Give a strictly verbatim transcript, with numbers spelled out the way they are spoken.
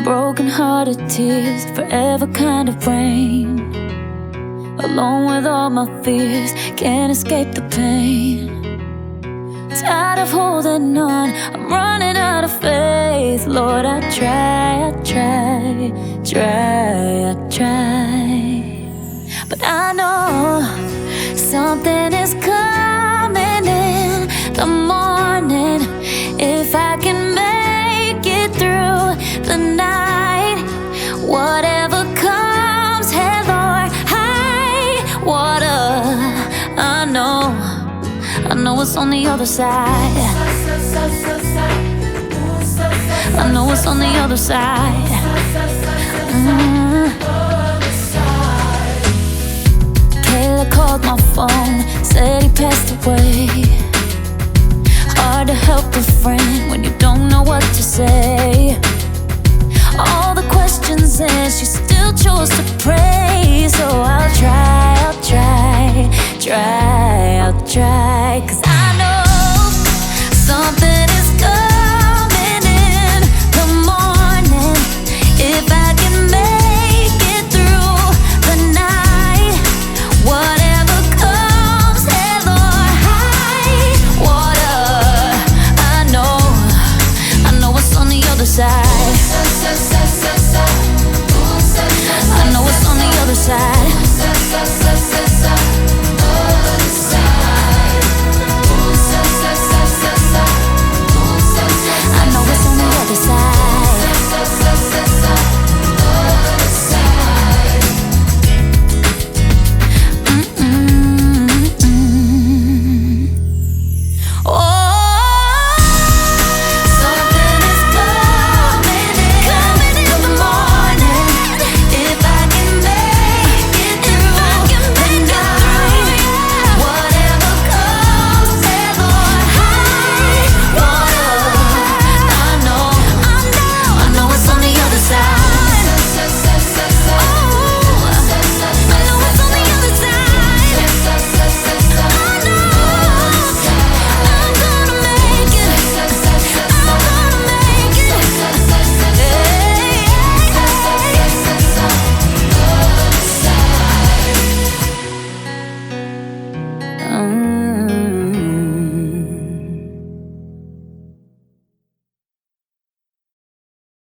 Broken hearted tears, forever kind of rain. Alone with all my fears, can't escape the pain. Tired of holding on, I'm running out of faith. Lord, I try, I try, try, I try. But I know something is coming in the morning. If I can make it through the night, whatever comes, hey Lord, high water. I know, I know it's on the other side. I know it's on the other side. Mm. Kayla called my phone, said he passed away.